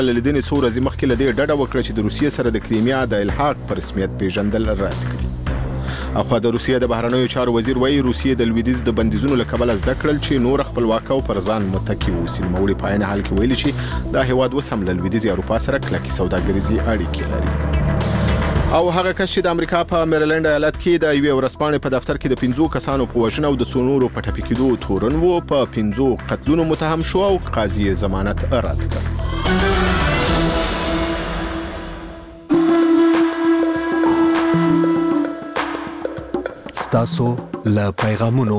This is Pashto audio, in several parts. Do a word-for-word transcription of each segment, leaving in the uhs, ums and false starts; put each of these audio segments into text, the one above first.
لیدنې څو ورځې مخکې له دې ډډه وکړه چې د روسیې سره د کریمیا د الحاق په رسمیت پیژندل رد کړي. اخوا د روسیې د بهرنیو چارو وزیر وایي روسیې د لویدیځ د بندیزونو له کبله زده کړل چې نور خپلواک او پر ځان متکي واوسي. نوموړي په عین حال کې ویلي چې دا هیواد اوس هم له لویدیځې اروپا سره کلکې سوداګریزې اړیکې لري. او هغه کس چې د امریکا په میریلند ایالت کې د یوې ورځپاڼې په دفتر کې د پنځو کسانو په وژنه او د څو نورو په ټپي کېدو تورن و په پنځو قتلونو متهم شو او قاضي ضمانت رد کړ. تاسو له پیغامونو.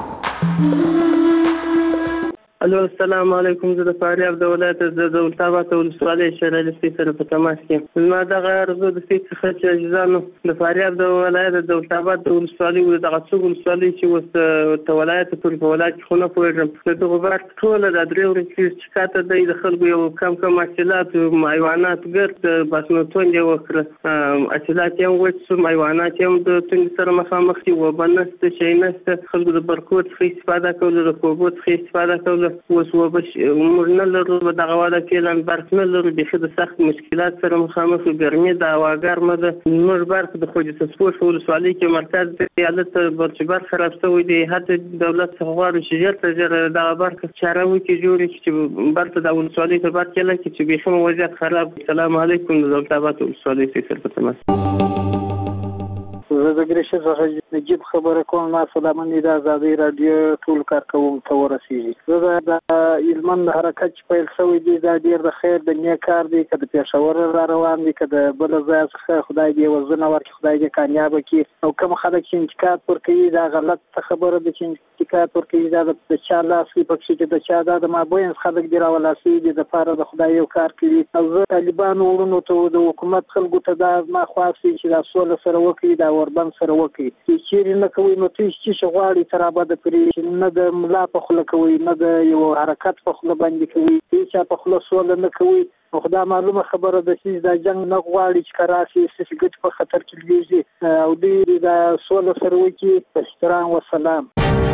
الو السلام علیکم. زه د فاریاب د ولایت د دولت‌آباد ولسوالۍ شلالي سره په تماس کې ما دغه ارزو د سیټ څخه چې اجزانو د فاریاب د ولایت د دولت‌آباد د ولسوالۍ د دغه څو ولسوالۍ چې وس ته ولایت ټول په ولایت کې خونه پوهېږم د غبار ټول د درې ورځې چې کاته د خلکو یو کم کم حاصلات حیوانات ګرد باسنوتون یو وکړه حاصلات یې وڅ حیوانات یې د تون سره مخامخ دي و بنست شي نست خلکو د برکوت څخه استفاده کول د کوبوت څخه استفاده کول اوس وبش موږ نه لرو دغه واده کې برق نه لرو د خد سخت مشکلات سره مخامخ ګرمي د هواګرمه د موږ برق د خوځ تسپور ولسوالۍ کې مرکز د ایالت برچبر خراب شوی دی. هڅه دولت څخه غواړي چې ژر تر ژره دغه برق چاره وکړي جوړ چې برق د ولسوالۍ په بعد کې لکه چې به کوم وضعیت خراب. السلام علیکم د دولت‌آباد ولسوالۍ سره په تماس. زه د ګریشي څخه نجیب خبره کوم. ما سلامني د آزادۍ رادیو ټول کارکوم ته ورسیږي. زه د علمن حرکت چې پیل شوی دی دا ډیر د خیر د نیک کار دی که د پېښور را روان دی که د بل ځای څخه خدای دې وزنه ورکړي خدای دې کامیابه کړي. او کوم خلک چې انتقاد ورکوي دا غلط خبره ده چې انتقاد ورکوي دا د چا لاس وي پکې چې د چا دا د مابین خلک دي راولاسي دي د پاره د خدای یو کار کوي. او زه طالبانو وړونو ته د حکومت خلکو ته دا ما خواستي چې دا سوله سره وکړي دا وربند سره وکړي چې چیرې نه کوي نو تاسو چې غواړي تر ابد پرې نه د ملا په خوله کوي نه د یو حرکت په خوله باندې کوي چې په خوله سوله نه کوي. خدا معلومه خبره ده چې دا جنگ نه غواړي چې کراسي سګټ په خطر کې لګیږي او دې دا سوله سره وکړي. احترام و سلام.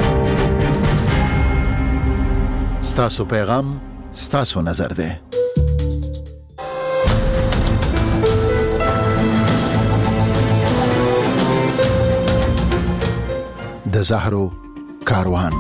ستاسو پیغام ستاسو نظر ده. د زهرو کاروان.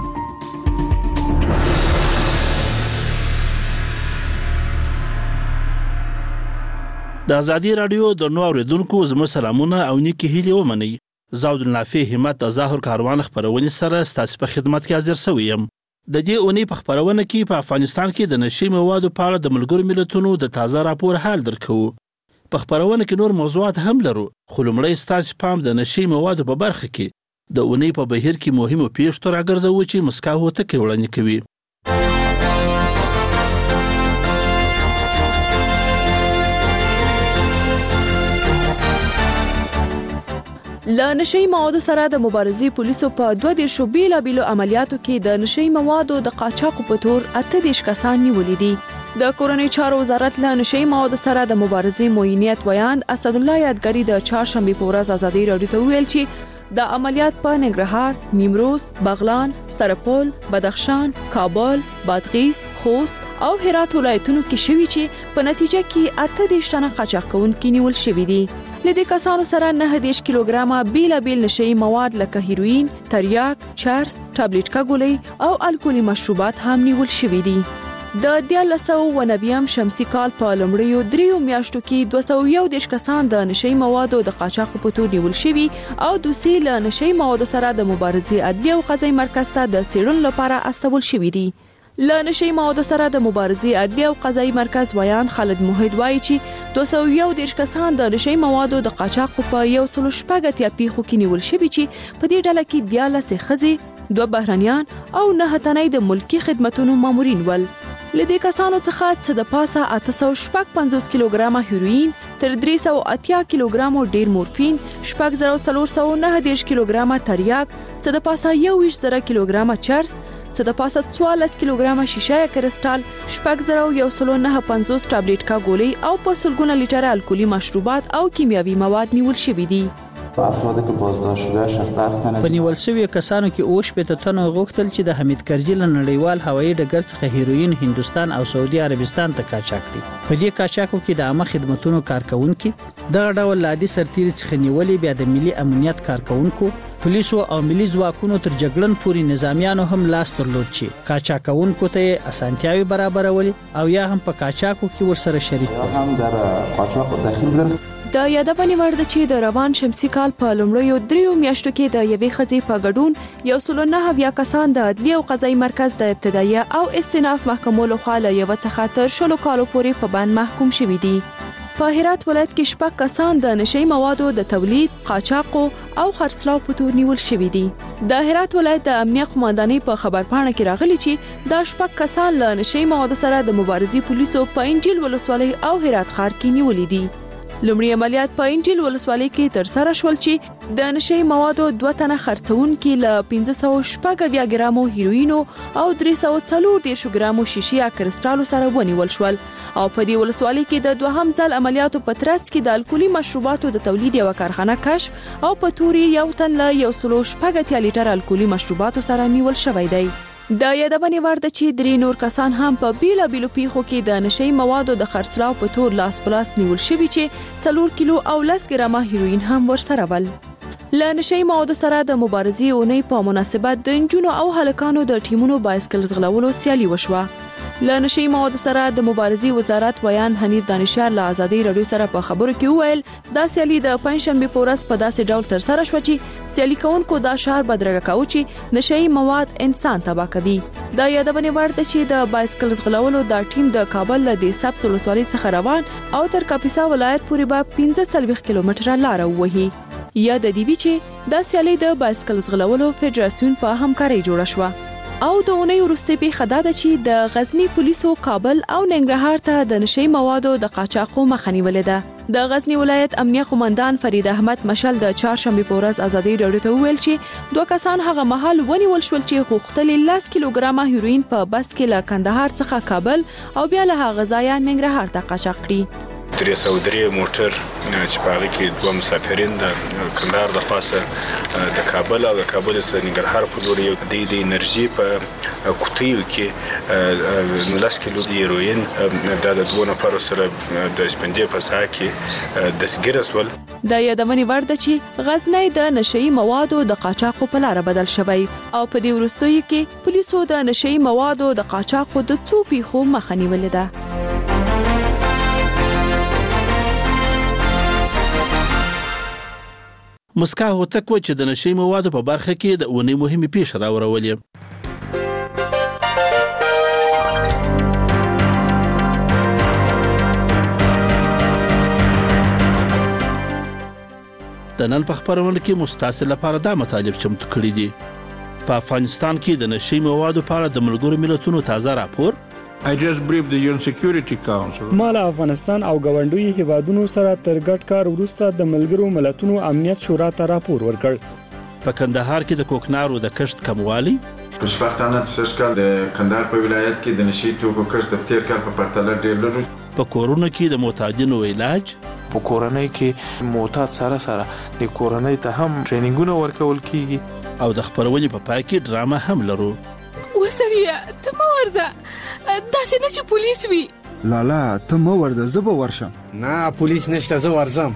د ازادي رادیو د نو اوریدونکو زموږ سلامونه او نیکی هیلې ومنئ. زه عبدالنافع همت د زهرو کاروان خبرونې سره ستاسو په خدمت کې حاضر شوی یم. د دې اونۍ په خبرونه کې په افغانستان کې د نشي موادو په اړه د ملګرو ملتونو د تازه راپور حال درکو. په خبرونه کې نور موضوعات هم لرو خو لومړی ستاسو پام د نشي موادو په برخه کې د اونۍ په بهیر کې مهمو پیښو راګرځوو چې مسکا هوته کې وړاندې کوي. له نشي موادو سره د مبارزې پولیسو په دوه دیرشو بیلابیلو عملیاتو کې د نشي موادو د قاچاقو په تور اته دیرش کسان نیولي دي. د کورنۍ چارو وزارت له نشي موادو سره د مبارزې معینیت ویاند اسدالله یادګري د چهارشنبې په ورځ ازادي رادیو ته ویل چې د عملیات په ننګرهار، نیمروز، بغلان، سترپول، بدخشان، کابل، بادغیس، خوست او هرات ولایتونو کې شوي چې په نتیجه کې اته دیرش تنه قاچاق کوونکي نیول شوي دي. له دې کسانو سره نه دیرش کیلوګرامه بیلابیل نشي مواد لکه هیروین، تریاک، چرس، ټابلیټکا ګولۍ او الکولي مشروبات هم نیول شوي دي. د دیارلس سوه اوه نوي شمسي کال په لومړیو دریو میاشتو کې دوه سوه یو دېرش کسان د نشي موادو د قاچاقو په تور نیول شوي او دوسی له نشي موادو سره د مبارزې عدلیه او قضایي مرکز ته د څېړنو لپاره استول شوي دي. له نشي موادو سره د مبارزې عدلیه او قضایي مرکز ویاند خالد موحد وایي چې دوه سوه یو دېرش کسان د نشي موادو د قاچاقو په یو سل شپږ اتیا پیښو کې نیول شوي چې په دې ډله کې دیارلس ښځې، دوه بهرنیان او نه تنه د ملکي خدمتونو مامورین ول. له دې کسانو څخه څه د پاسه اته سوه شپږ پنځوس کیلوګرامه هیروین، تر درې سوه اتیا کیلوګرامو ډیر مورفین، شپږ زره څلور سوه نهه دېرش کیلوګرامه تریاک، څه د پاسه یو ویشت زره کیلوګرامه چرس، څه د پاسه څوارلس کیلوګرامه شیشه کرسټال، شپږ زره یو سل نهه پنځوس ټابلیټکا ګولۍ او په سلګونه لیټره الکولي مشروبات او کیمیاوي مواد نیول شوي دي. افرادی که بازداشت شده شصت و هفت تنه په نیول شویو کسانو کې اوه شپېته تنو غوښتل چې د حمید کرزي له نړیوال هوایي ډګر څخه هیروین هندوستان او سعودي عربستان ته قاچاق کړي. په دې قاچاقو کې د عامه خدماتو کارکونکو دغه ډول لادي سرتیري څخه نیولې، بیا د ملي امنیت کارکونکو، پولیسو او ملي ځواکونو تر جګړن پورې نظامیانو هم لاس درلود چې قاچاقونکو ته اسانتیاوي برابرولې او یا هم په قاچاقو کې ورسره شریک یا هم در قاچاق داخل بودن. د یادونې وړ ده چې د روان شمسي کال په لومړیو دریو میاشتو کې د یوې ښځې په ګډون یو سل نه اویا کسان د عدلي او قضایي مرکز د ابتدایي او استئناف محکمو لخوا له یوه څخه تر شلو کالو پورې په بند محکوم شوي دي. په هرات ولایت کې شپږ کسان د نشئی موادو د تولید، قاچاقو او خرڅلاو په تور نیول شوي دي. د هرات ولایت د امنیه قوماندانۍ په خبرپاڼه کې راغلي چې دا شپږ کسان له نشئی موادو سره د مبارزې پولیسو په انجیل ولسوالۍ او هرات ښار کې نیولي دي. لومړی عملیات په انجیل ولسوالۍ کې تر سره شول چې د نشئی موادو دوه تنه خرڅونکي له پنځه سوه شپږ اویا ګرامو هیروینو او درې سوه څلور دېرش ګرامو شیشې یا کرسټالو سره ونیول شول. او په دې ولسوالۍ کې د دوهم ځل عملیاتو په ترڅ کې د الکولي مشروباتو د تولید یو کارخانه کشف او په توري یو تن له یو سلو شپږ اتیا لیټر الکولي مشروباتو سره نیول شوی دی. د یادونې وړ ده چې درې نور کسان هم په بیلابیلو پیښو کې د نشئی موادو د خرڅلاو په تور لاس په لاس نیول شوي چې څلور کیلو او لس ګرامه هیروین هم ورسره ول. له نشئی موادو سره د مبارزې اونۍ په مناسبت د نجونو او هلکانو د ټیمونو بایسکل ځغلولو سیالي وشوه. له نشئی موادو سره د مبارزې وزارت ویان حنیف دانشیار له ازادۍ رادیو سره په خبرو کې وویل دا سیالي د پنځشنبې په ورځ په داسې ډول تر سره شوه چې سیالي کوونکو دا شعار بدرګه کاوه چې نشئی مواد انسان تباه کوي. دا یادونې وړ ده چې د بایسکل ځغلولو دا ټیم د کابل له د سبز ولسوالۍ څخه روان او تر کاپیسا ولایت پورې به پنځه څلوېښت کیلومتره لاره ووهي. یا د دې وی چې دا سیالي د بایسکل ځغلولو فدراسیون په همکارۍ جوړه شوه. او د اونۍ وروستۍ پیښه دا ده چې د غزنی پولیسو کابل او ننګرهار ته د نشئی موادو د قاچاقو مخه نیولې ده. د غزنی ولایت امنیه قوماندان فرید احمد مشل د چهارشنبې په ورځ ازادۍ رادیو ته وویل چې دوه کسان هغه مهال ونیول شول چې غوښتل لس کیلوګرامه هیروین په بس کې له کندهار څخه کابل او بیا له هغه ځایه ننګرهار ته قاچاق کړي. درې سوه درې موټر چې په هغه کې دوه مسافرین د کندهار د خاصه د کابل او د کابل څخه ننګرهار په لور یو د انرژي په کوټیو کې لس کیلو د هیروین د دوه نفرو سره د سپندې په ساحه کې دستګیر شول. د یادونې وړ ده چې غزنی د نشئی موادو د قاچاقو په لار بدل شوی او په دې وروستیو کې پولیسو د نشئی موادو د قاچاقو د څو پیښو مخه نیولې ده. مسکا هوتک و چې د نشئی موادو په برخه کې د اونۍ مهمه پیښه راوړولې. د نن په خبرونه کې مستاسل لپاره دا مطالب چمتو کړي دي. په افغانستان کې د نشئی موادو په اړه د ملګرو ملتونو تازه راپور. I just briefed the U N Security Council. ما له افغانستان او ګاونډیو هیوادونو سره تر ګډ کار وروسته د ملګرو ملتونو امنیت شورا ته راپور ورکړ. په کندهار کې د کوکنارو د کښت کموالی. خوشبختانه سږ کال د کندهار په ولایت کې د نشئی توکو کښت د تیر کال په پرتله ډیر لږ. په کورونو کې د معتادینو علاج. په کورنۍ کې معتاد سره سره د کورنۍ ته هم ټریننګونه ورکول کیږي. او د خبرونې په پای کې ډرامه هم لرو. وسړیه ته مو ورځه داسې نه چې پولیس وي. لالا ته مو ورځه زه به ورشم. نه پولیس نشته زه ورځم.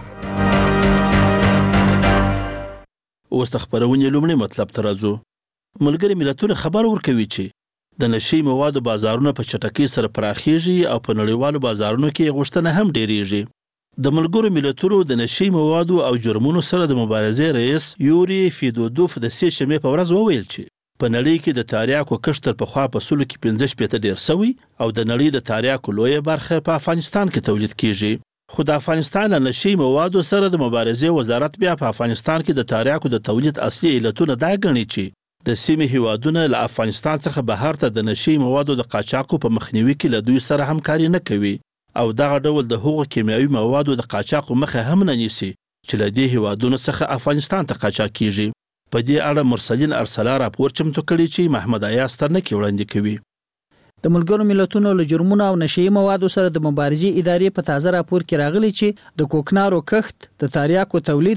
اوس د خبرونې لومړی مطلب ته راځو. ملګري ملتونه خبر ورکوي چې د نشئی موادو بازارونه په چټکۍ سره پراخیږي او په نړیوالو بازارونو کې غوښتنه هم ډیریږي. د ملګرو ملتونو د نشئی موادو او جرمونو سره د مبارزې رئیس یوري فیدودوف د سې شنبې په ورځ وویل چې په نړۍ کې د تریاکو کښت تر پخوا په سلو کې پنځه شپېته ډیر سوی او د نړۍ د تریاکو لویه برخه په افغانستان کې تولید کیږي. خو د افغانستان له نشئی موادو سره د مبارزې وزارت بیا په افغانستان کې د تریاکو د تولید اصلي علتونه دا ګڼي چې د سیمې هیوادونه له افغانستان څخه بهر ته د نشئی موادو د قاچاقو په مخنیوي کې له دوی سره همکاري نه کوي او دغه ډول د هغو کیمیاوي موادو د قاچاقو مخه هم نه نیسي چې له دې هیوادونو څخه افغانستان ته قاچاق کیږي. په دې اړه مرسلین ارسلا راپور چمتو کړی چې محمد ایاز ترنکي وړاندې کوي. د ملګرو ملتونو له جرمونو او نشئی موادو سره د مبارزې ادارې په تازه راپور کې راغلي چې د کوکنارو کښت، د تریاکو تولید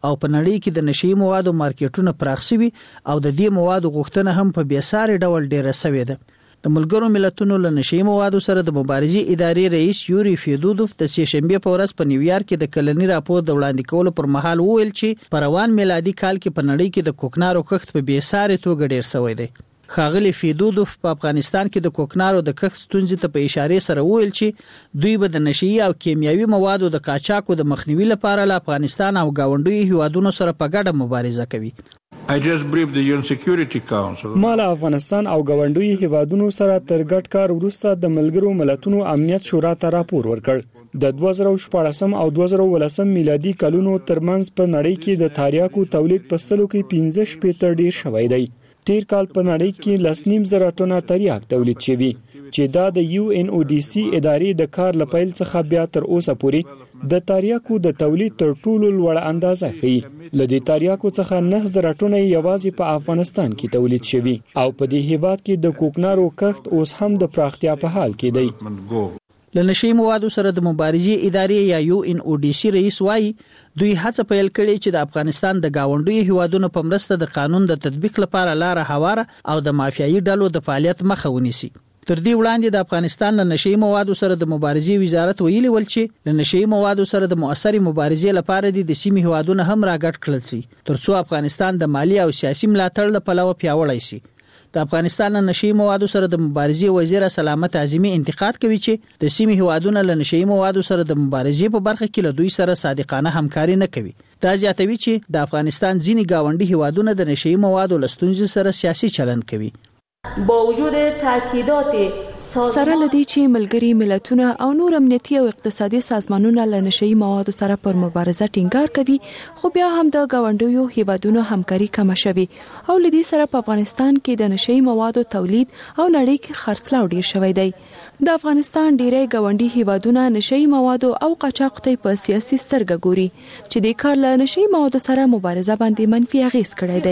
او په نړۍ کې د نشي موادو مارکیټونه پراخ شوي او د دې موادو غوښتنه هم په بیساري ډول ډیره شوې ده. د ملګرو ملتونو له نشي موادو سره د مبارزې ادارې رئیس یوري فیدودوف د سې شنبه په ورځ په نیویارک کې د کلنی راپور د وړاندې کولو پر مهال وویل چې په روان میلادي کال کې په نړۍ کې د کوکنارو کښت په بیساري توګه ډیر شوی دی. ښاغلي فیدودوف په افغانستان کې د کوکنارو د کښت ستونزې ته په اشاره سره وویل چې دوی به د نشي او کیمیاوي موادو د قاچاقو د مخنیوي لپاره له افغانستان او گاونډیو هیوادونو سره په ګډه مبارزه کوي. I just briefed the U N Security Council. ما له افغانستان او گاونډیو هیوادونو سره تر ګډ کار وروسته د ملګرو ملتونو امنیت شورا ته راپور ورکړ. د دوه زره شپږم او دوه زره ولسم میلادي کلونو ترمنځ په نړۍ کې د تریاکو تولید په سلو کې پنځه شپېته ډیر شوی دی. تیر کال په نړۍ کې لسنیم زره ټنه تریاک تولید شوی چې دا د یو ان او ډي سي ادارې د کار لپیل څخه بیا تر اوسه پورې د تریاکو د تولید تر ټولو لوړ اندازه ښیي. له دې تریاکو څخه نه زره ټنه یوازې په افغانستان کې تولید شوی او په دې هیواد کې د کوکنارو کښت اوس هم د پراختیا په حال کې دی. له نشي موادو سره د مبارزې ادارې یا یو ان او ډي سي رئیس وایي دوی هڅه پیل کړې چې د افغانستان د گاونډیو هیوادونو په مرسته د قانون د تطبیق لپاره لار هواره او د مافیایي ډلو د فعالیت مخه ونیسي. تر دې وړاندې د افغانستان له نشي موادو سره د مبارزې وزارت ویلي ول چې له نشي موادو سره د مؤثرې مبارزې لپاره د سیمې هیوادونو هم راګډ کړل شي ترڅو افغانستان د مالی او سیاسي ملاتړ له پلوه پیاوړی شي. د افغانستان له نشي موادو سره د مبارزې وزیر سلامت اعظمي انتقاد کوي چې د سیمې هیوادونو له نشي موادو سره د مبارزې په برخه کې له دوی سره صادقانه همکاري نه کوي. دا زیاتوي چې د افغانستان ځینې گاونډي هیوادونه د نشي موادو له ستونزې سره سیاسي چلند کوي. با وجود تاکیدات سره لدی چې ملګری ملتونه او نور امنیتي او اقتصادي سازمانونه له نشي موادو سره پر مبارزه ټینګار کوي خو بیا هم د گاونډیو هیوادونو همکاري کم شوي او لدی سره په افغانستان کې د نشي موادو تولید او نړۍ کې خرڅلاو ډیر شوی دی. د افغانستان ډیری گاونډي هیوادونه نشي موادو او قاچاق ته په سیاسي سترګه ګوري چې د کار له نشي موادو سره مبارزه باندې منفي اغیز کړی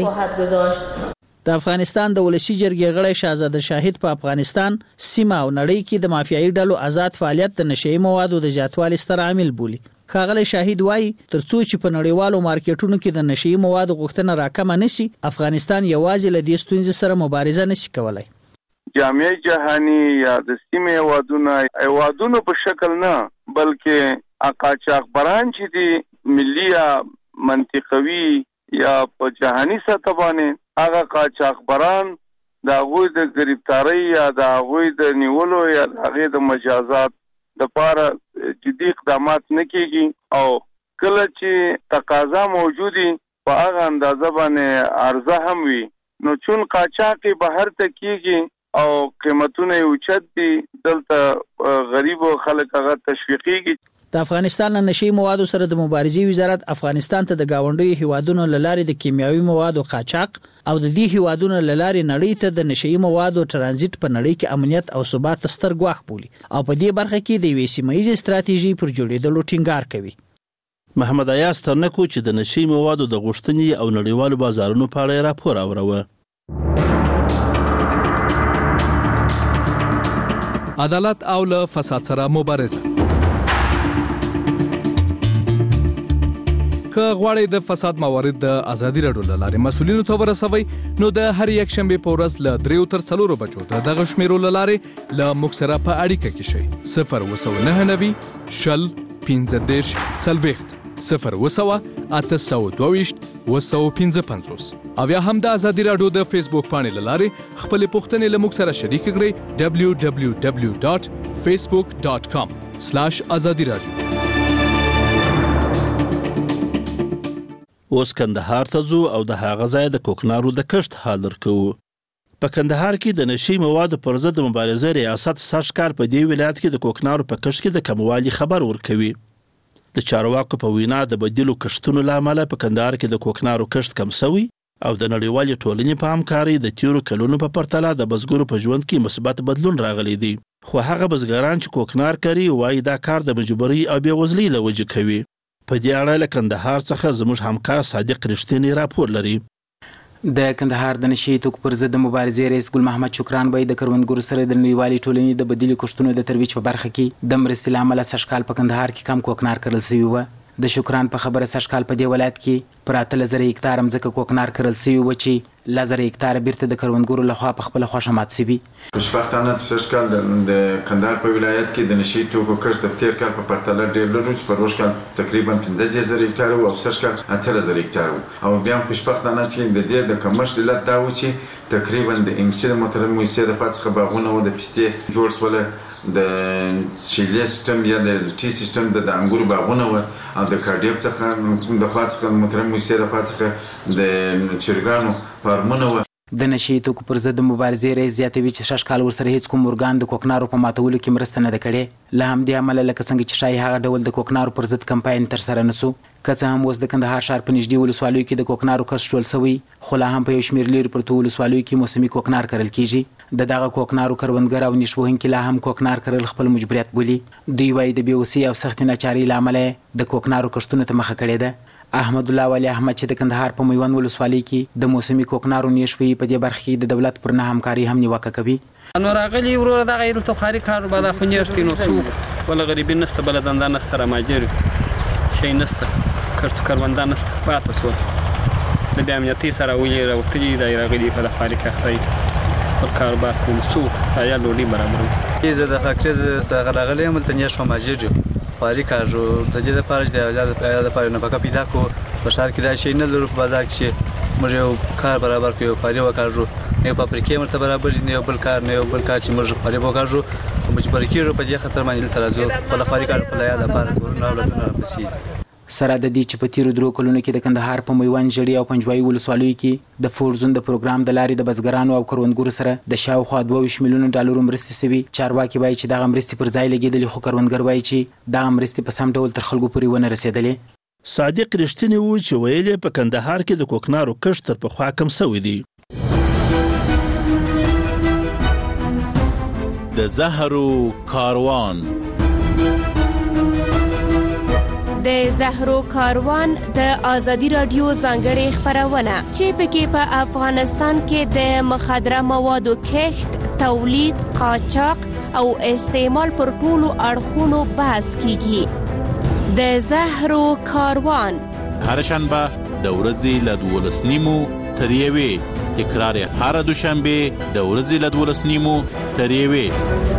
دی. د افغانستان د ولسی جرګې غړی شاهزاده شاهد په افغانستان سیمه او نړۍ کې د مافیایي ډلو آزاد فعالیت د نشي موادو د زیاتوالي ستر عامل بولي. ښاغلی شاهد وایي ترڅو چې په نړیوالو مارکیټونو کې د نشي موادو غوښتنه راکمه نشي افغانستان یوازې له دې ستونزې سره مبارزه نشي کولای. جامعه جهانی یا د سیمه هیوادونو هیوادونو په شکل نه بلکې قاچاق بران چې دی ملي یا منطقوي یا په جهانی سطح باندې هغه قاچاقبران د هغوی د گرفتاری یا د هغوی د نیولو یا د هغوی د مجازات د پاره جدي اقدامات نه کیږي او کله چې تقاضا موجودي په هغه اندازه باندې عرضه هم وي نو چون قاچاقي بهر ته کیږي او قیمتونه اوچت دي دلته غریب خلک هغه تشویقيږي. د افغانستان له نشي موادو سره د مبارزې وزارت افغانستان ته د گاونډیو هیوادونو له لارې د کیمیاوي موادو قاچاق او د دې هیوادونو له لارې نړۍ ته د نشي موادو ترانزیت په نړۍ کې امنیت او ثبات ستر ګواښ بولي او په دې برخه کې د یوې سیمه ییزې ستراتیژي پر جوړېدلو ټینګار کوي. محمد ایاز ترنکو چې د نشي موادو د غوښتنې او نړیوالو بازارونو په اړه راپور اوروه. عدالت او له فساد سره مبارزه. که غواړئ د فساد موارد د ازادي راډیو له لارې مسؤلینو ته ورسوئ نو د هر یک شنبې په ورځ له دریو تر څلورو بجو د دغه شمیرو له لارې له موږ سره په اړیکه کې شئ. صفر اووه سوه نهه نوي شل پنځه دېرش څلوېښت صفر اووه سوه اته سوه دوه ویشت اووه سوه پنځه پنځوس او یا هم د ازادي راډیو د فیسبوک پاڼې له لارې خپلې پوښتنې له موږ سره شریکې کړئ. ډبلیو ډبلیو ډبلیو ډاټ فیسبوک ډاټ کام سلاش ازادي راډیو. اوس کندهار ته ځو او د هغه ځای د کوکنارو د کښت حال درکوو. په کندهار کې د نشي موادو پر ضد د مبارزې ریاست سږکال په دې ولایت کې د کوکنارو په کښت کې د کموالي خبر ورکوي. د چارواکو په وینا د بدیلو کښتونو له امله په کندهار کې د کوکنارو کښت کم شوی او د نړیوالې ټولنې په همکارۍ د تیرو کلونو په پرتله د بزګرو په ژوند کې مثبت بدلون راغلی دی. خو هغه بزګران چې کوکنار کوي وایي دا کار د مجبورۍ او بېوزلۍ له وجې کوي. په دې اړه له کندهار څخه زموږ همکار صادق رښتینی راپور لري. د کندهار د نشي توکو پر ضد د مبارزې رئیس ګل محمد شکران وایي د کروندګرو سره د نړیوالې ټولنې د بدیلو کښتونو د ترویج په برخه کې د مرستې له امله سږکال په کندهار کې کم کوکنار کرل شوي وه. د شکران په خبره سږکال په دې ولایت کې پر اتلس زره هکتاره مځکه کوکنار کرل سوي و چې لس زره هکتاره بیرته د کروندګرو لخوا په خپله خوښه مات سوي. خوشبختانه سږ کال د کندهار په ولایت کې د نشي توکو کښت د تیر کال په پرتله ډېر لږ و چې په روږ کال تقریبا پنځه دېرش زره هکتاره و او سږ کال اتلس زره هکتاره و. او بیا هم خوشبختانه چې د دې د کمښت علت دا و چې تقریبا د ام سي د محترم موسسې د خوا څخه باغونه و د پستې جوړ شوله، د چیلې سیستم یا د ټي سیستم د انګورو باغونه و او د کارډیب څخه د خوا څخه محترم موسسې د خوا څخه د چرګانو فارمونه و. د نشي توکو پر ضد مبارزې رئیس زیاتوي چې شش کال ورسره هیڅ کوم ارګان د کوکنارو په ماتولو کې مرسته نه ده کړې. له همدې امله لکه څنګه چې ښایي هغه ډول د کوکنارو پر ضد کمپاین ترسره نه سو. که څه هم اوس د کندهار ښار په نږدې ولسوالیو کې د کوکنارو کښت ټول سوی، خو لا هم په یو شمېر لرې پرتو ولسوالیو کې موسمي کوکنار کرل کیږي. د دغه کوکنارو کروندګر او نیش وهونکي لا هم کوکنار کرل خپل مجبوریت بولي. دوی وایي د بېوسۍ او سختې ناچارۍ له امله د کوکنارو کښتونو ته مخه کړې ده. احمد الله ولی احمد چې د کندهار په میوند ولسوالۍ کې د موسمي کوکنارو نیش وهي، په دې برخه کې د دولت پر نه همکاري هم نیوکه کوي. نو راغلي وروره دغه دلته خواري کار بالا خو نیشتې نو څوک ولا غریبي نسته، بله دنده نسته، رماجر شی نسته، کښت کرونده نسته، پاته شول. د بیا امنیتي سره ولې راوتلي دی راغلي په د خواري کښتۍ خپل کاروبار کوم څوک یا ډوډۍ برابروي. زه د فاکټرۍ څخه راغلی یم، هلته نیش رماجر یم، خواري کار جو د دې لپاره چې د اولاد لپاره نفقه پیدا کړو. په ښار کې دا شی نه لرو، په بازار کې چې موږ یو کار برابر کړو، یو خواري وکړو، نه یو فابریکې ورته برابر دي، نه یو بل کار، نه یو بل کار چې موږ خواري وکړو. مجبور کېږو په دې خاطر باندې دلته راځو، خپله خواري کار خپله یاد لپاره کورونه اولادونه راپسې. سره د دې چې په تیرو درو کلونو کې د کندهار په میوند، ژړۍ او پنجوایي ولسوالیو کې د فورزون د پروګرام د لارې د بزګرانو او کروندګرو سره د شاوخوا دوه ویشت میلیونو ډالرو مرستې سوي. چارواکي وایي چې دغه مرستې پر ځای لګېدلې، خو کروندګر وایي چې دغه مرستې په سم ډول تر خلکو پورې ونه رسېدلې. صادق رښتینی و چې ویل په کندهار کې د کوکنارو کښت تر پخوا کم سوی دی. د زهرو کاروان د زهرو کاروان د آزادي رادیو ځانګړې خپرونه چې پکې په افغانستان کې د مخدره موادو کښت، تولید، قاچاق او استعمال پر ټولو اړخونو بحث کیږي. د زهرو کاروان هر شنبه د ورځې له دولس نیمو تر یوې، تکرار هر دوشنبه د ورځې له دولس نیمو تر یوې.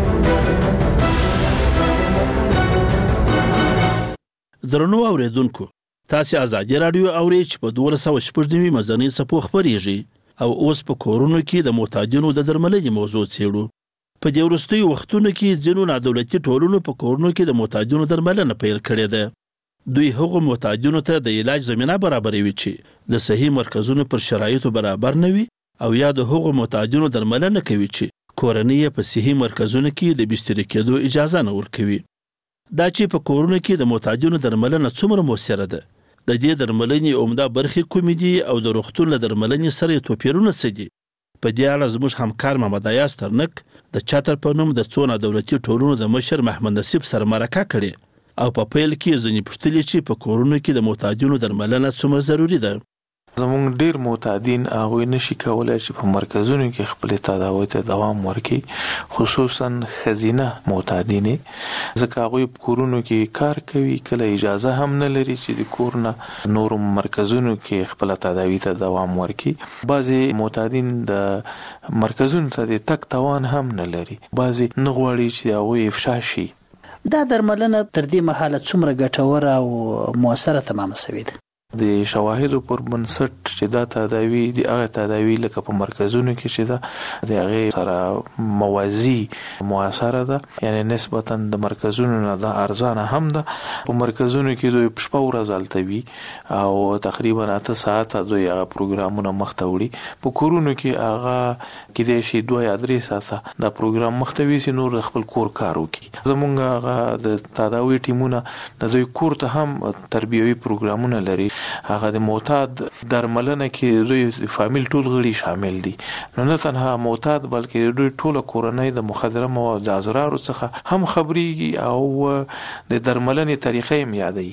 درنو اوریدونکو، تاسو آزادي رادیو اورئ چې په دولس سوه شپږ نوي مزني څپو خپرېږي او اوس په کورونو کې د محتاجینو د درملنې موضوع څېړو. په دې وروستیو وختونو کې ځینو نادولتي ټولنو په کورونو کې د محتاجینو درملنه پیل کړې ده. دوی هغو محتاجینو ته د علاج زمینه برابروي چې د صحي مرکزونو پر شرایطو برابر نه وي، او یا د هغو محتاجینو درملنه کوي چې کورنۍ یې په صحي مرکزونو کې د بسترې کېدو اجازه نه ورکوي. دا چې په کورونو کې د محتاجینو درملنه څومره مؤثره ده، د دې درملنې عمده برخې کومې دي او د روغتون له درملنې سره یې توپیرونه څه دي؟ په دې اړه زموږ همکار محمد ایاز ترنک د چتر په نوم د څو نادولتي ټولنو د مشر محمد نصیب سره مرکه کړې او په پیل کې ځینې پوښتلې چې په کورونو کې د محتاجینو درملنه څومره ضروري ده. زمونږ ډیر معتادین هغوی نشي کولای چې په مرکزونو کې خپل تداوی ته دوام ورکړي، خصوصا ښځینه معتادینې، ځکه هغوی په کورونو کې کار کوي، کله اجازه هم نه لري چې د کور نه نورو مرکزونو کې خپل تداوی ته دوام ورکړي. بعضې معتادین د مرکزونو ته د تګ توان هم نه لري، بعضې نه غواړي چې هغوی افشا شي. دا درملنه تر دې مهاله څومره ګټوره او مؤثره تمامه شوې ده؟ د شواهدو پر بنسټ چې دا تداوی د هغه تداوی لکه په مرکزونو کې چې دا د هغه سره موازی مؤثره ده، یعنی نسبتا د مرکزونو نه دا ارزانه هم ده. په مرکزونو کې دوی شپه ورځ هلته وي او تقریبا اته ساعته دوی هغه پروګرامونه مخته وړي. په کورونو کې هغه کیدای شي دوه یا درې ساعته دا پروګرام مخته وي، نور خپل کور کار وکړي. زمونږ هغه د تداوی ټیمونه د دوی کور ته هم تربیوي پروګرامونه لري. هغه د معتاد درملنه کې دوی فامیل ټول غړي شامل دي، نو نه تنها معتاد بلکې دوی ټول کورنۍ د مخدره موادو د ازرارو څخه هم خبريږي او د درملنې طریقې هم یادوي.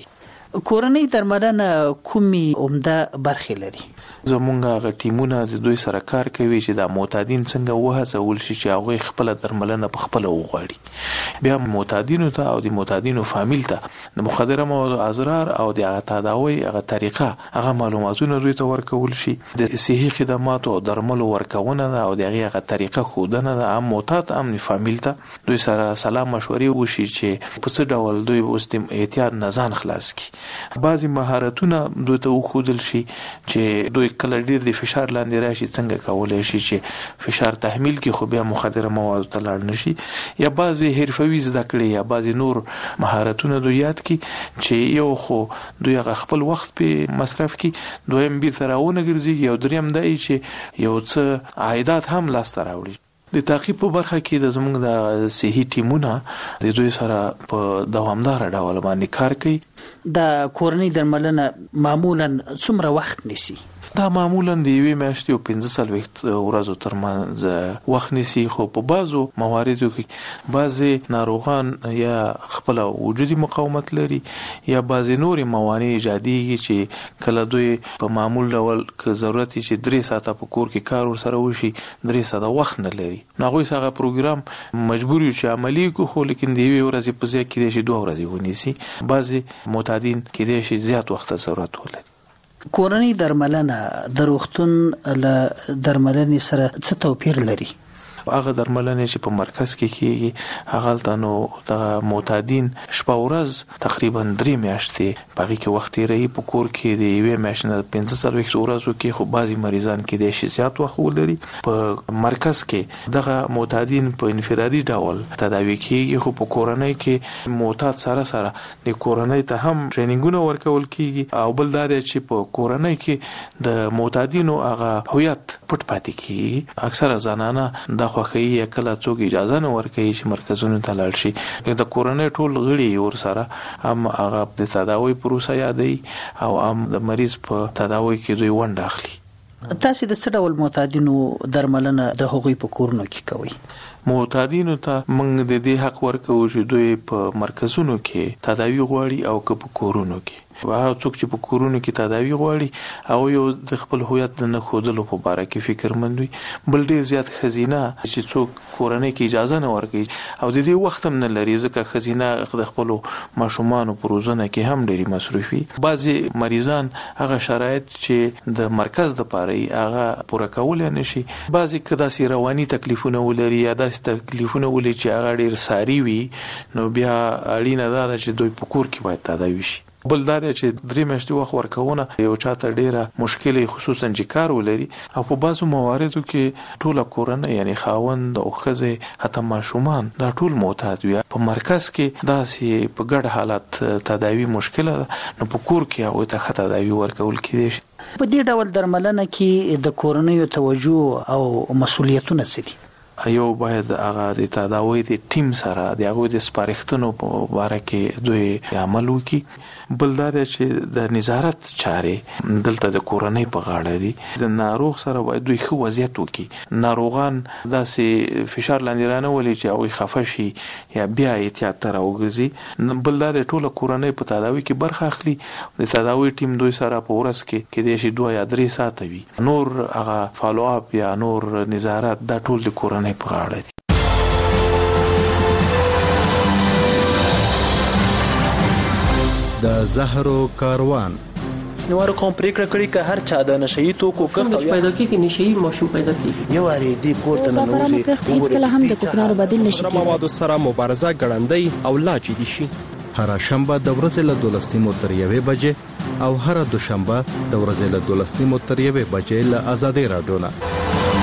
کورنۍ درملنه کومي عمده برخې لري؟ زمونږ هغه ټیمونه د دوی سره کار کوي چې د معتادین څنګه وهڅول شي چې هغه خپل درملنه په خپل وغواړي. بیا معتادینو ته او د معتادینو فامیل ته د مخدره موادو اضرار او د تداوی هغه طریقه هغه معلوماتونه دوی ته ورکول شي. د صحي خدماتو او درملو ورکونه او د هغه طریقه خودنه د عام معتاد عام فامیل ته دوی سره سلام مشورې وشي چې په څه ډول دوی اوس د احتیاط نه ځان خلاص کړي. بعضی مهارتونه دوی ته وښودل شي چې دوی کله ډیر د فشار لاندې راشي څنګه کولای شي چې فشار تحمیل کې خو بیا مخدره موادو ته لاړ نشي، یا بعضی حرفوي زده کړې یا بعضی نور مهارتونه دوی یاد کی چې یو خو دوی خپل وخت په مصرف کې، دویم بیرته راونه ګرځي، یو دریم دی چې یو څه عایدات هم لاسته راوړي. د تعقیب په برخه کې د زموږ د صحي ټیمونه د دوی سره په دوامدار ډول باندې کار کوي. د کورنۍ درملنه معمولا څومره وخت نیسي؟ دا معمولا د یوې میاشتې او پنځه څلوېښت ورځو ترمنځ وخت نیسي، خو په بعضو مواردو کې بعضې ناروغان یا خپل وجودي مقاومت لري یا بعضې نورې موانع ایجادېږي چې کله دوی په معمول ډول که ضرورت چې درې ساعته په کور کې کار ورسره وشي درې ساعته وخت نه لري، نو هغوی هغه پروګرام مجبور یو چې عملي کړو، خو لیکن د یوې ورځې په ځای کېدای شي دوه ورځې ونیسي. بعضې معتادین کېدای شي زیات وخت ضرورت ولري. کورنۍ درملنه د روغتون له درملنې سره څه توپیر لري؟ هغه درملنه چې په مرکز کې کیږي هغه ته نو د معتادین شپه ورځ تقریبا درې میاشتې باقي کې وخت لري، په کور کې د یوې میاشتې نه پنځه څلوېښت ورځو کې خو بعضي مریضان کې د شي زیات وخت ولري. په مرکز کې دغه معتادین په انفرادي ډول تداوي کیږي، خو په کورنۍ کې معتاد سره سره د کورنۍ ته هم ټریننګونه ورکول کیږي، او بل دا چې په کورنۍ کې د معتادینو هغه هویت پټ پاتې کیږي. اکثره زنانه د خوخی یا کله څوک اجازه نه ورکوي چې مرکزونو ته لاړ شي، د کورنۍ ټول غړي ورسره هم هغه د تداوی پروسه یادوي او هم د مریض په تداوی کې دوی ونډه اخلي. تاسو د څه ډول معتادینو درملنه د هغوی په کورونو کې کوئ؟ معتادینو ته موږ د دې حق ورکوو چې دوی په مرکزونو کې تداوی غواړي او که په کورونو کې. هغه څوک چې په کورونو کې تداوی غواړي او یو د خپل هویت د نه ښودلو په باره کې فکرمند وي، بل ډېر زیات ښځینه چې څوک کورنۍ کې اجازه نه ورکوي او د دې وخت هم نه لري ځکه ښځینه د خپلو ماشومانو په روزنه کې هم ډېرې مصروف وي. بعضې مریضان هغه شرایط چې د مرکز دپاره یې هغه پوره کولی نه شي، بعضې که داسې رواني تکلیفونه ولري یا داسې تکلیفونه ولري چې هغه ډېر ساري وي، نو بیا اړینه دا ده چې دوی په کور کې باید تداوي شي. بل دا دی چې درې میاشتې وخت ورکونه یو چاته ډیره مشکله خصوصا چې کار ولري، او په بعضو مواردو کې ټوله کورنۍ یعنی خاوند او ښځې حتی ماشومان دا ټول معتاد وي. په مرکز کې داسې په ګډ حالت تداوی مشکله ده، نو په کور کې هغوی ته ښه تداوی ورکول کېدای شي. په دې ډول درملنه کې د کورنیو توجه او مسؤلیتونه څه دي؟ یو باید هغه د تداوی د ټیم سره د هغوی د سپارښتنو په باره کې دوی عمل وکړي. بل دا دی چې د نظارت چارې دلته د کورنۍ په غاړه دي. د ناروغ سره باید دوی ښه وضعیت وکړي، ناروغان داسې فشار لاندې رانولي چې هغوی خفه شي یا بیا احتیاط ته راوګرځي. بل دا دی ټوله کورنۍ په تداوی کې برخه اخلي، د تداوی ټیم دوی سره په ورځ کې کېدای شي دوه یا درې ساعته وي، نور هغه فالو اپ یا نور نظارت دا ټول د کورنۍ په غاړه دي. د زهرو کاروان شنوارو کوم پریکړه کړې که هر چا د نشئی توکو کښت پیدا کیږي نشئی ماشوم پیدا کیږي یو اړې دی کوټه نه نوځي هیڅ کله هم د کوکنارو بدیل نشي کېدای. موادو سره مبارزه ګړندۍ او لا جدي شي. هر شنبه د ورځې له دولس نیمو تر یوې بجې او هر دوشنبه د ورځې له دولس نیمو تر یوې بجې له آزادۍ راډیو نه.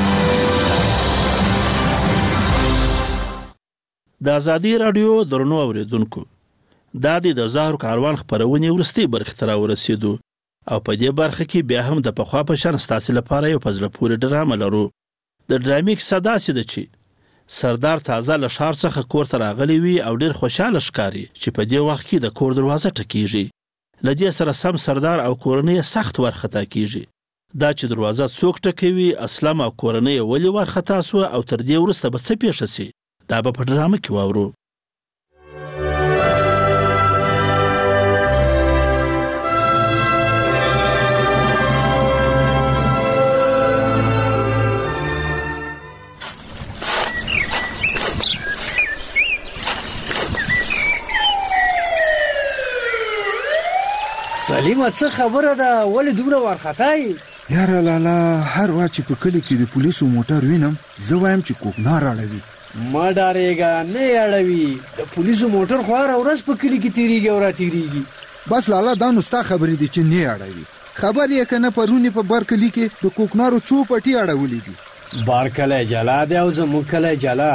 د آزادۍ راډیو درنو اوریدونکو، دا د زهرو کاروان خپرونې وروستۍ برخې ته راورسېدو او په دې برخه کې بیا هم د پخوا په شان ستاسې لپاره یو په زړه پورې ډرامه لرو. د ډرامې کیسه داسې ده چې سردار تازه له ښار څخه کور ته راغلی وي او ډېر خوشحاله ښکاري چې په دې وخت کې د کور دروازه ټکېږي. له دې سره سم سردار او کورنۍ سخت وارخطا کېږي. دا چې دروازه څوک ټکوي، اسلم او کورنۍ ولې وارخطا سوه او تر دې وروسته به څه پیښه سي، دا به په ډرامه کې واورو. سلیمه څه خبره ده ولې دومره وارخطای یاره لالا هر وخت چې په کلی کې د پولیسو موټر وینم زه وایم چې کوکنار اړوي ما ډارېږه نه اړوي د پولیسو موټر خو هره ورځ په کلي کې تیریږي او راتیریږي بس لالا دا نو ستا خبرې دي چې نه اړوي خبر یې که نه پرونې په برکلي کې د کوکنارو څو پټي اړولي دي بارکلی جلا دی او زموږ کلی جلا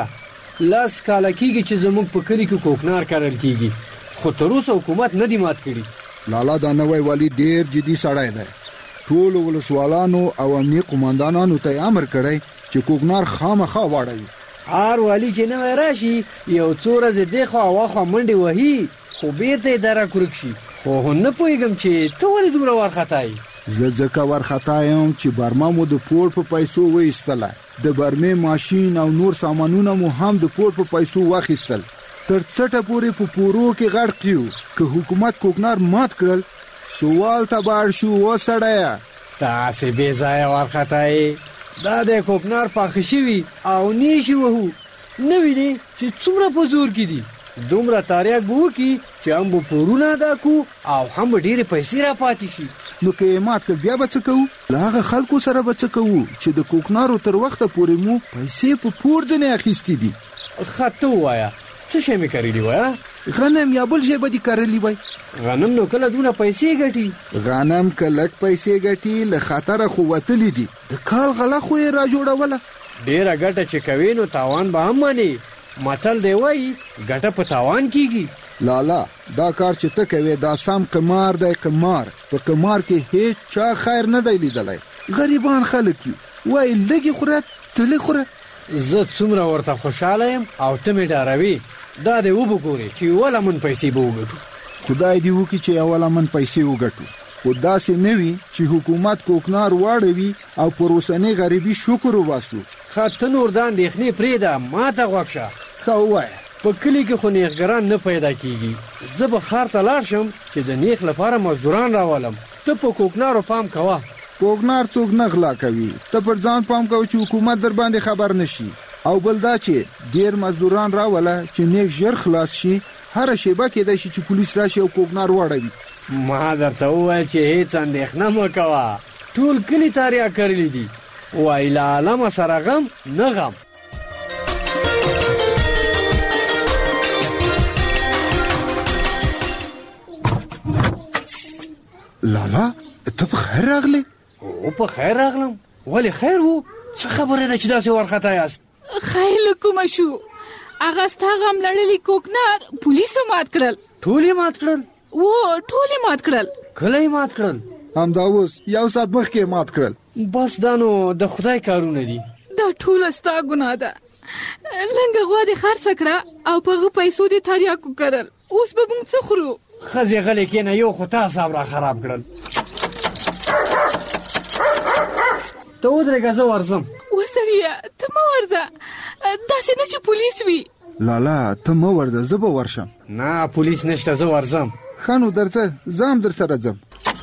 لس کاله کېږي چې زموږ په کلي کې کوکنار کرل کېږي خو تر اوسه حکومت نه دي مات کړي لالا دا نوی والي ډېر جدي سړی دی ټولو ولسوالانو او امني قماندانانو ته یې امر کړی چې کوکنار خامخا واړوي هر والي چې نوی راشي یو څو ورځې دې خوا هواخوا منډې وهي خو بیرته یې دره کورک شي خو نه پوهېږم چې ته ولې دومره وارخطایي زه ځکه وارخطا یم چې برما مو د پور په پیسو وایستله د برمې ماشین او نور سامانونه مو هم د پور په پیسو واخیستل تر څټه پورې په پورو کې غرق یو که حکومت کوکنار مات کړل سوال ته باړ شو و سړیه تاسې بې ځایه وارخطایي دا د کوکنار پاخه شوي او نیشي وهو نه وینې چې څومره په زور کې دي دومره تاریاک به وکړي چې هم به پورونه ادا کړو او هم به ډېرې پیسې را پاتې شي نو که یې مات کړ بیا به څه کوو له هغه خلکو سره به څه کوو چې د کوکنارو تر وخته پورې مو پیسې په پور ځنې اخیستې دي ښه ته ووایه څه شی مې کرلي وایه غنم یا بل شی به دې کرلي وای غنم نو کله دونه پیسې ګټي غنم که لږ پیسې ګټي له خطره خو وتلي دي د کال غله خو یې را جوړوله ډېره ګټه چې کوي نو تاوان به هم مني متل دی وایي ګټه په تاوان کېږي لالا دا کار چې ته کوې دا سم قمار دی قمار په قمار کې هیڅ چا خیر نه دی لیدلی غریبان خلک یو وایي لږې خوره تلې خوره زه څومره ورته خوشحاله یم او ته مې ډاروي دا دې وبګورې چې یوه لمن پیسې به وګټو خدای دې وکړي چې یوه لمن پیسې وګټو خو داسې نه وي چې حکومت کوکنار واړوي او پر اوسنۍ غریبي شکر وباسو ښه ته نور دا اندېښنې پرېږده ما ته غوږ شه ښه ووایه په کلي کې خو نیغګران نه پیدا کېږي زه به ښار ته لاړ شم چې د نیغ لپاره مزدوران راولم ته په کوکنارو پام کوه کوکنار څوک نه غلا کوي ته پر ځان پام کوه چې حکومت در باندې خبر نشي او بل دا چې ډېر مزدوران راوله چې نیغ ژر خلاص شي هره شیبه کېدای شي چې پولیس راشي او کوکنار واړوي ما درته وویل چې هېڅ اندېښنه مه کوه ټول کلي تاریا کړلي دي وایي له عالمه سره غم نه غم لالا ته په خیر راغلی او په خیر راغلم ولې خیر و څه خبره ده چې داسې وارخطا یاست خیر له کومه شو هغه ستا غم لړلي کوکنار پولیسو مات کړل ټول یې مات کړل و ټول یې مات کړل کله یې مات کړل همدا اوس یو ساعت مخکې مات کړل بس دا نو د خدای کارونه دي دا ټوله ستا ګناه ده لنګه غوا دې خرڅه کړه او په هغه پیسو دې تریاکو کرل اوس به موږ څه خورو ښځې غلې کېنه یو خو تا حساب را خراب کړل ته ودرېږه زه ورځم وسړیه ته مه ورځه داسې نه چې پولیس وي لالا ته مه ورځه زه به ورشم نه پولیس نشته زه ورځم ښه نو درځه زه هم در سره ځم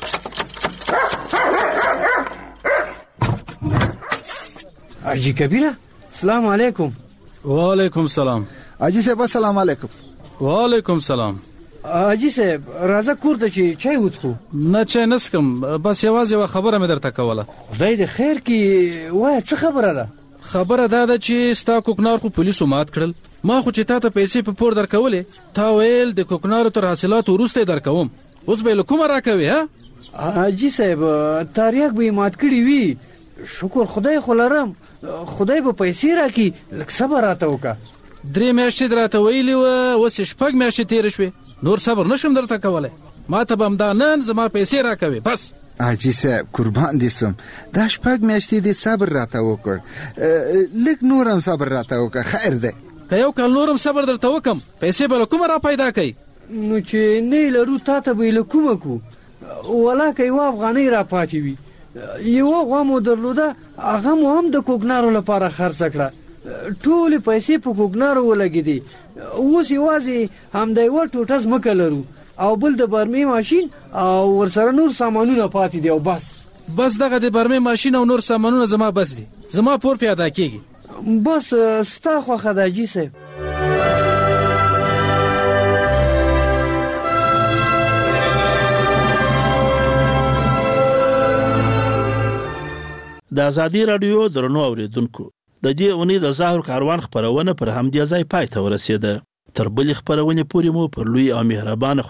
حاجي کبیره سلام علیکم وعلیکم سلام حاجي صاحب السلام علیکم وعلیکم سلام حاجي صاحب راځه کور ته چې چای وڅښو نه چای نسکم بس یوازې یوه خبره مې درته کوله خدای دې خیر کړي وایه څه خبره ده خبره دا ده چې ستا کوکنار خو پولیسو مات کړل ما خو چې تا ته پیسې په پور درکولې تا ویل د کوکنارو تر حاصلاتو وروسته یې درکوم اوس به یې له کومه راکوې ها حاجي صاحب تاریاک به یې مات کړي وي شکر خدای خو لرم خدای به پیسې راکړي لږ صبر راته وکړه درې میاشتې در راته ویلې وه اوس یې شپږ میاشتې تېرې شوې نور صبر نشم درته کولی ما ته به همدا نن زما پیسې راکوې بس حاجي صاحب قربان دې سم دا شپږ میاشتې دې صبر راته وکړ لږ نور هم صبر راته وکړه خیر دی که یو کال نور هم صبر درته وکړم پیسې به له کومه را پیدا کوي نو چې نه یې لرو تا ته به یې له کومه کړو ولاکه یوه افغانۍ را پاتې وي یوه غوا مو درلوده هغه مو هم د کوکنارو لپاره خرڅه کړه ټولې پیسې په کوکنارو ولګېدې اوس یوازې همدا یوه ټوټه ځمکه لرو او بل د برمې ماشین او ورسره نور سامانونه پاتې دي او بس بس دغه د برمې ماشین او نور سامانونه زما بس دي زما پور پې ادا کېږي بس ستا خوښه ده حاجي صاحب د ازادي رادیو درنو اوریدونکو د دې اونۍ د ظاهر کاروان خبرونه پر همدې ځای پای ته ورسېده. تر بلې خبرونې پورې مو پر لوی او مهربان